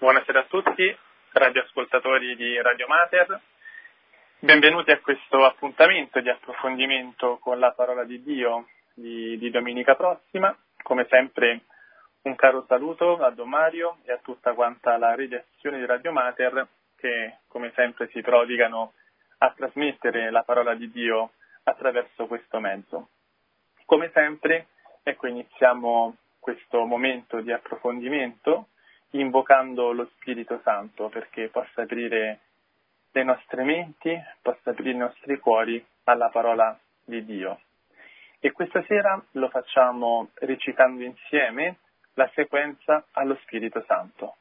Buonasera a tutti, radioascoltatori di Radio Mater. Benvenuti a questo appuntamento di approfondimento con la parola di Dio di domenica prossima. Come sempre un caro saluto a Don Mario e a tutta quanta la redazione di Radio Mater che come sempre si prodigano a trasmettere la parola di Dio attraverso questo mezzo. Come sempre, iniziamo questo momento di approfondimento invocando lo Spirito Santo perché possa aprire le nostre menti, possa aprire i nostri cuori alla parola di Dio. E questa sera lo facciamo recitando insieme la sequenza allo Spirito Santo.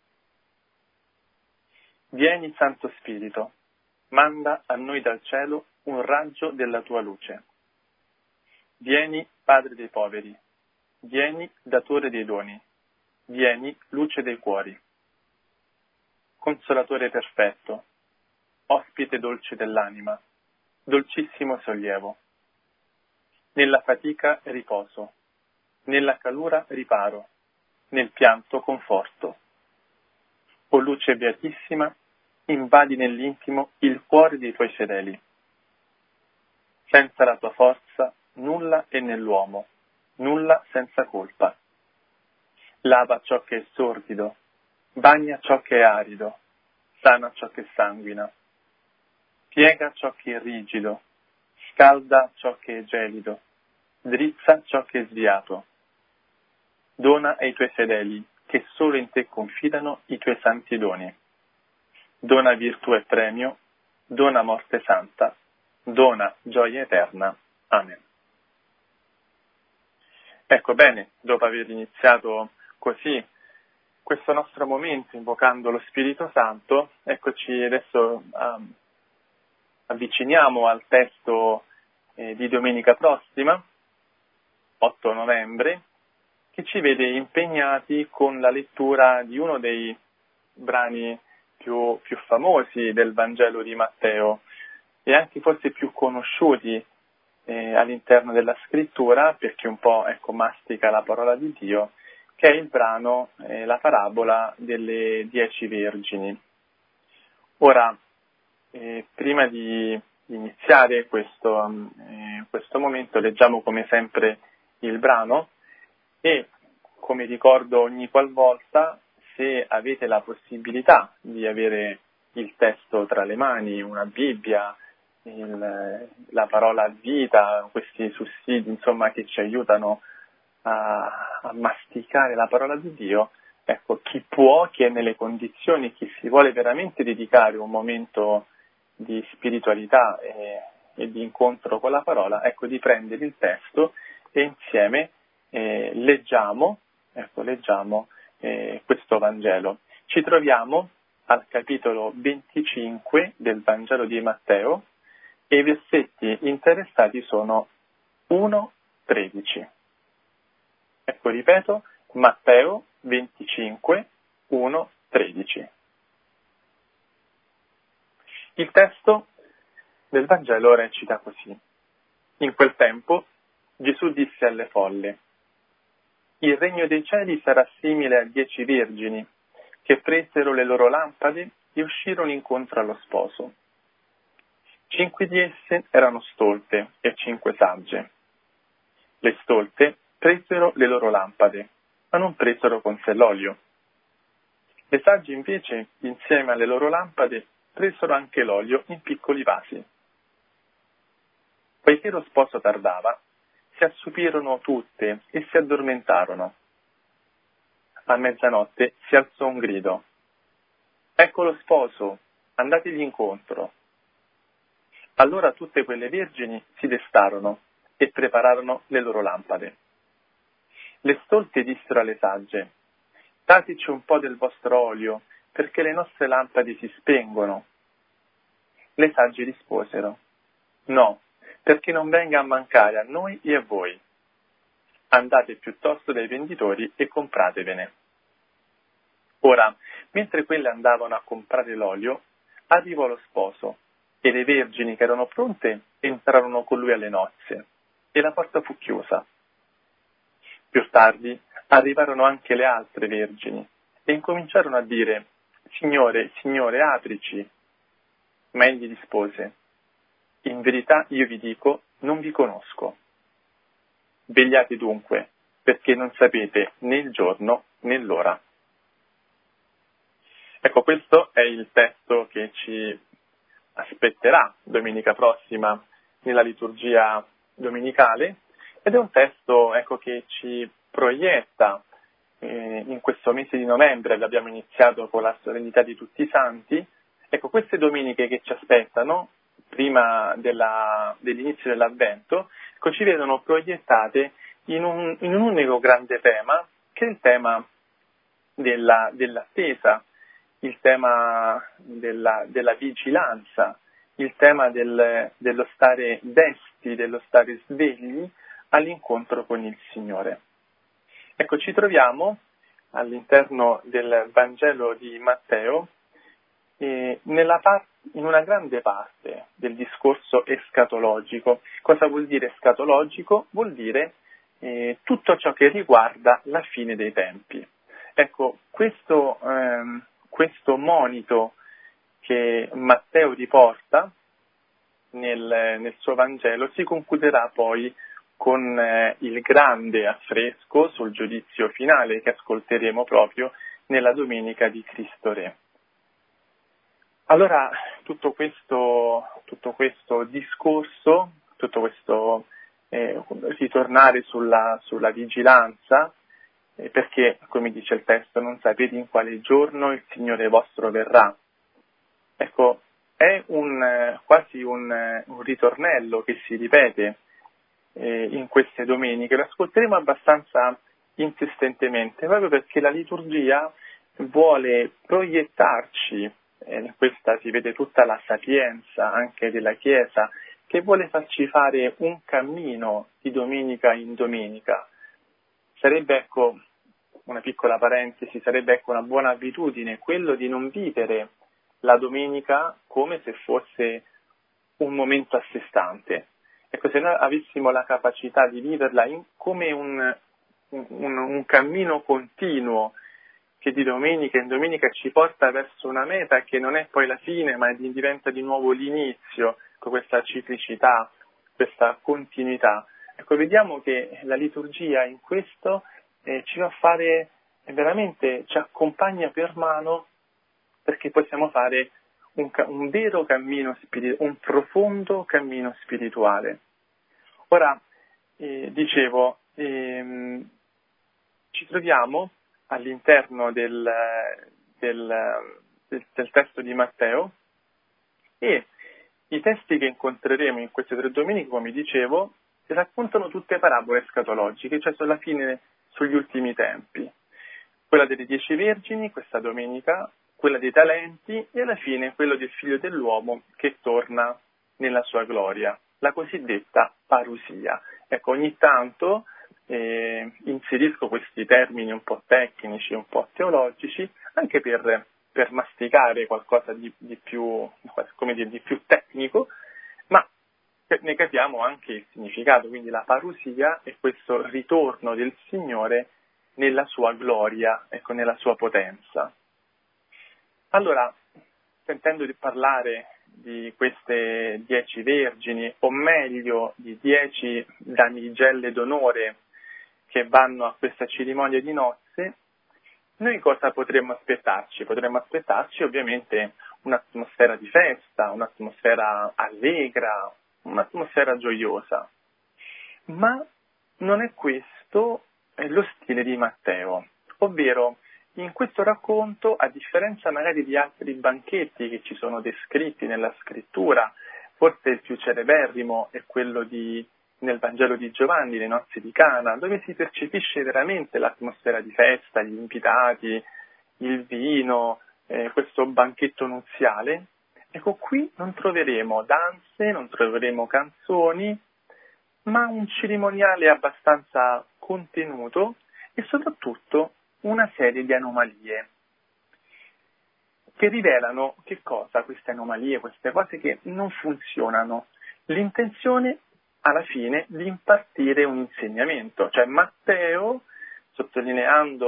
Vieni, Santo Spirito, manda a noi dal cielo un raggio della tua luce. Vieni, Padre dei poveri, vieni, datore dei doni. Vieni, luce dei cuori. Consolatore perfetto, ospite dolce dell'anima, dolcissimo sollievo. Nella fatica riposo, nella calura riparo, nel pianto conforto. O luce beatissima, invadi nell'intimo il cuore dei tuoi fedeli. Senza la tua forza nulla è nell'uomo, nulla senza colpa. Lava ciò che è sordido, bagna ciò che è arido, sana ciò che sanguina. Piega ciò che è rigido, scalda ciò che è gelido, drizza ciò che è sviato. Dona ai tuoi fedeli, che solo in te confidano, i tuoi santi doni. Dona virtù e premio, dona morte santa, dona gioia eterna. Amen. Ecco bene, dopo aver iniziato così questo nostro momento invocando lo Spirito Santo, eccoci adesso avviciniamo al testo di domenica prossima, 8 novembre, che ci vede impegnati con la lettura di uno dei brani più famosi del Vangelo di Matteo e anche forse più conosciuti all'interno della scrittura, perché un po' mastica la parola di Dio, che è il brano, la parabola delle 10 vergini. Ora, prima di iniziare questo momento, leggiamo come sempre il brano e, come ricordo ogni qualvolta, se avete la possibilità di avere il testo tra le mani, una Bibbia, la parola vita, questi sussidi, insomma, che ci aiutano a masticare la parola di Dio, ecco, chi può, chi è nelle condizioni, chi si vuole veramente dedicare un momento di spiritualità e di incontro con la parola, ecco, di prendere il testo e insieme leggiamo questo Vangelo. Ci troviamo al capitolo 25 del Vangelo di Matteo e i versetti interessati sono 1-13. Ecco, ripeto, Matteo 25, 1-13. Il testo del Vangelo recita così. In quel tempo Gesù disse alle folle: il regno dei cieli sarà simile a 10 vergini che presero le loro lampade e uscirono incontro allo sposo. 5 di esse erano stolte e 5 sagge. Le stolte presero le loro lampade, ma non presero con sé l'olio. Le sagge invece, insieme alle loro lampade, presero anche l'olio in piccoli vasi. Poiché lo sposo tardava, si assopirono tutte e si addormentarono. A mezzanotte si alzò un grido: ecco lo sposo, andategli incontro. Allora tutte quelle vergini si destarono e prepararono le loro lampade. Le stolte dissero alle sagge: dateci un po' del vostro olio, perché le nostre lampade si spengono. Le sagge risposero: no, perché non venga a mancare a noi e a voi. Andate piuttosto dai venditori e compratevene. Ora, mentre quelle andavano a comprare l'olio, arrivò lo sposo, e le vergini che erano pronte entrarono con lui alle nozze, e la porta fu chiusa. Più tardi arrivarono anche le altre vergini, e incominciarono a dire: Signore, Signore, aprici. Ma egli rispose: in verità io vi dico, non vi conosco. Vegliate dunque, perché non sapete né il giorno né l'ora. Ecco, questo è il testo che ci aspetterà domenica prossima nella liturgia domenicale, ed è un testo, ecco, che ci proietta in questo mese di novembre. Abbiamo iniziato con la solennità di tutti i santi. Ecco, queste domeniche che ci aspettano prima dell'inizio dell'Avvento, ecco, ci vedono proiettate in un unico grande tema, che è il tema dell'attesa, il tema della vigilanza, il tema dello stare desti, dello stare svegli all'incontro con il Signore. Ecco, ci troviamo all'interno del Vangelo di Matteo in una grande parte del discorso escatologico. Cosa vuol dire escatologico? Vuol dire tutto ciò che riguarda la fine dei tempi. Ecco, questo monito che Matteo riporta nel suo Vangelo si concluderà poi con il grande affresco sul giudizio finale che ascolteremo proprio nella domenica di Cristo Re. Allora, tutto questo discorso, tutto questo ritornare sulla vigilanza, perché, come dice il testo, non sapete in quale giorno il Signore vostro verrà. Ecco, è quasi un ritornello che si ripete in queste domeniche. Lo ascolteremo abbastanza insistentemente, proprio perché la liturgia vuole proiettarci, in questa si vede tutta la sapienza anche della Chiesa, che vuole farci fare un cammino di domenica in domenica. Sarebbe, ecco, una piccola parentesi, sarebbe, ecco, una buona abitudine quello di non vivere la domenica come se fosse un momento a sé stante. Ecco, se noi avessimo la capacità di viverla come un cammino continuo che di domenica in domenica ci porta verso una meta che non è poi la fine, ma diventa di nuovo l'inizio, con questa ciclicità, questa continuità. Ecco, vediamo che la liturgia in questo ci va a fare veramente, ci accompagna per mano, perché possiamo fare un vero cammino spirituale, un profondo cammino spirituale. Ora, dicevo, ci troviamo all'interno del testo di Matteo, e i testi che incontreremo in queste 3 domeniche, come dicevo, raccontano tutte parabole escatologiche, cioè sulla fine, sugli ultimi tempi. Quella delle 10 vergini, questa domenica, quella dei talenti, e alla fine quello del Figlio dell'uomo che torna nella sua gloria, la cosiddetta parusia. Ecco, ogni tanto inserisco questi termini un po' tecnici, un po' teologici, anche per masticare qualcosa di più, come dire, di più tecnico, ma ne capiamo anche il significato. Quindi la parusia è questo ritorno del Signore nella sua gloria, ecco, nella sua potenza. Allora, sentendo di parlare di queste 10 vergini, o meglio di 10 damigelle d'onore che vanno a questa cerimonia di nozze, noi cosa potremmo aspettarci? Potremmo aspettarci ovviamente un'atmosfera di festa, un'atmosfera allegra, un'atmosfera gioiosa. Ma non è questo lo stile di Matteo, ovvero in questo racconto, a differenza magari di altri banchetti che ci sono descritti nella scrittura, forse il più celeberrimo è quello nel Vangelo di Giovanni, le nozze di Cana, dove si percepisce veramente l'atmosfera di festa, gli invitati, il vino, questo banchetto nuziale. Ecco, qui non troveremo danze, non troveremo canzoni, ma un cerimoniale abbastanza contenuto e soprattutto una serie di anomalie che rivelano che cosa? Queste anomalie, queste cose che non funzionano. L'intenzione alla fine di impartire un insegnamento, cioè Matteo, sottolineando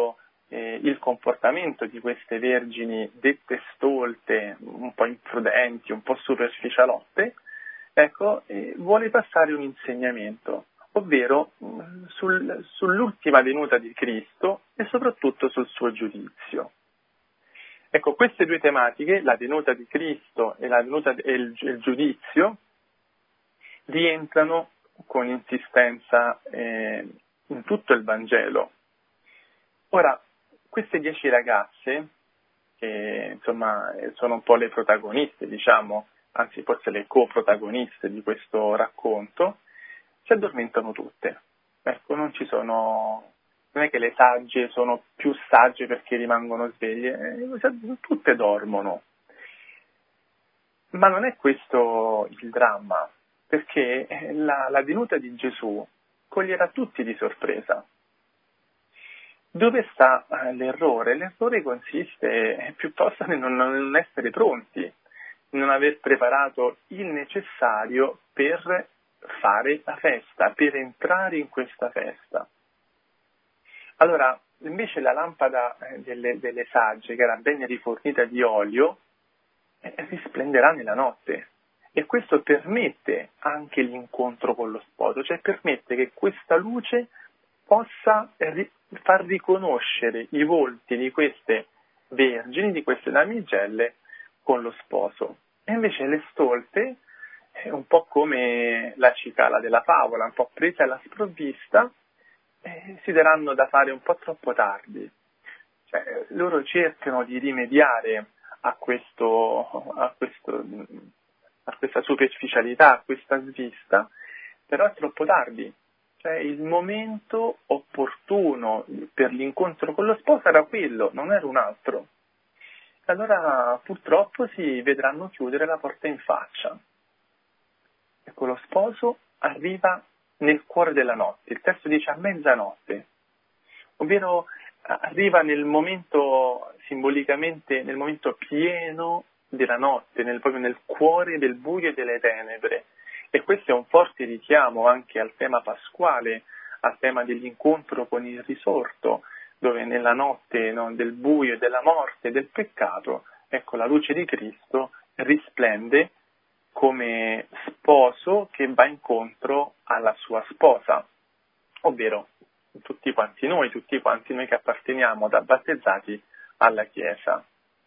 il comportamento di queste vergini dette stolte, un po' imprudenti, un po' superficialotte, ecco, vuole passare un insegnamento, ovvero sull'ultima venuta di Cristo e soprattutto sul suo giudizio. Ecco, queste due tematiche, la venuta di Cristo e il giudizio, rientrano con insistenza in tutto il Vangelo. Ora, queste 10 ragazze, che insomma sono un po' le protagoniste, diciamo, anzi forse le coprotagoniste di questo racconto, si addormentano tutte. Ecco, non è che le sagge sono più sagge perché rimangono sveglie, tutte dormono. Ma non è questo il dramma, perché la venuta di Gesù coglierà tutti di sorpresa. Dove sta l'errore? L'errore consiste piuttosto nel non essere pronti, non aver preparato il necessario per fare la festa, per entrare in questa festa. Allora, invece la lampada delle sagge, che era ben rifornita di olio, risplenderà nella notte. E questo permette anche l'incontro con lo sposo, cioè permette che questa luce possa far riconoscere i volti di queste vergini, di queste damigelle, con lo sposo. E invece le stolte, un po' come la cicala della favola, un po' presa alla sprovvista, si daranno da fare un po' troppo tardi. Cioè, loro cercano di rimediare a questa superficialità, a questa svista, però è troppo tardi. Cioè, il momento opportuno per l'incontro con lo sposo era quello, non era un altro. Allora purtroppo si vedranno chiudere la porta in faccia. Ecco, lo sposo arriva nel cuore della notte, il testo dice a mezzanotte, ovvero arriva nel momento, simbolicamente, nel momento pieno della notte, proprio nel cuore del buio e delle tenebre. E questo è un forte richiamo anche al tema pasquale, al tema dell'incontro con il risorto, dove nella notte del buio e della morte e del peccato, ecco, la luce di Cristo risplende come sposo che va incontro alla sua sposa, ovvero tutti quanti noi che apparteniamo da battezzati alla Chiesa.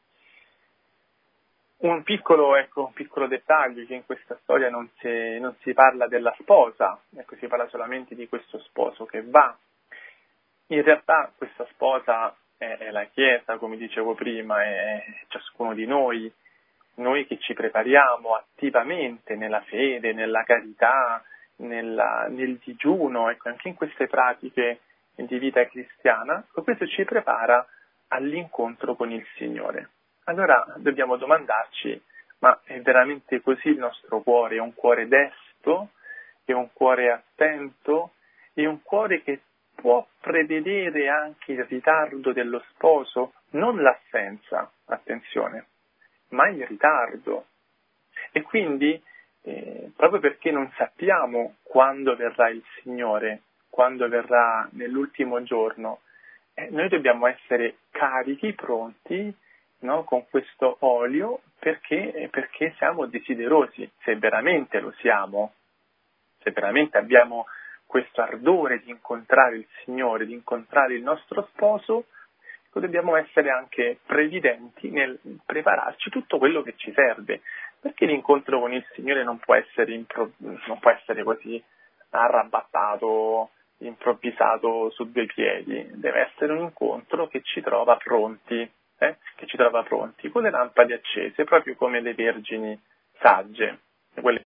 Un piccolo dettaglio, che in questa storia non si parla della sposa, ecco, si parla solamente di questo sposo che va. In realtà questa sposa è la Chiesa, come dicevo prima, è ciascuno di noi che ci prepariamo attivamente nella fede, nella carità, nel digiuno, ecco, anche in queste pratiche di vita cristiana, questo ci prepara all'incontro con il Signore. Allora dobbiamo domandarci, ma è veramente così il nostro cuore? È un cuore desto? È un cuore attento? È un cuore che può prevedere anche il ritardo dello sposo? Non l'assenza, attenzione, ma il ritardo. E quindi, proprio perché non sappiamo quando verrà il Signore, quando verrà nell'ultimo giorno, noi dobbiamo essere carichi, pronti, no, con questo olio, perché siamo desiderosi, se veramente lo siamo, se veramente abbiamo questo ardore di incontrare il Signore, di incontrare il nostro sposo, dobbiamo essere anche previdenti nel prepararci tutto quello che ci serve, perché l'incontro con il Signore non può essere così arrabattato, improvvisato su due piedi, deve essere un incontro che ci trova pronti, con le lampade accese, proprio come le vergini sagge, quelle